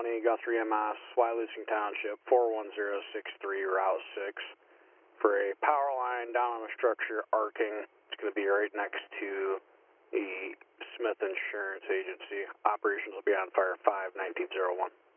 Guthrie MS, Wyalusing Township, 41063, Route 6, for a power line down on a structure arcing. It's going to be right next to the Smith Insurance Agency. Operations will be on fire 5-1901.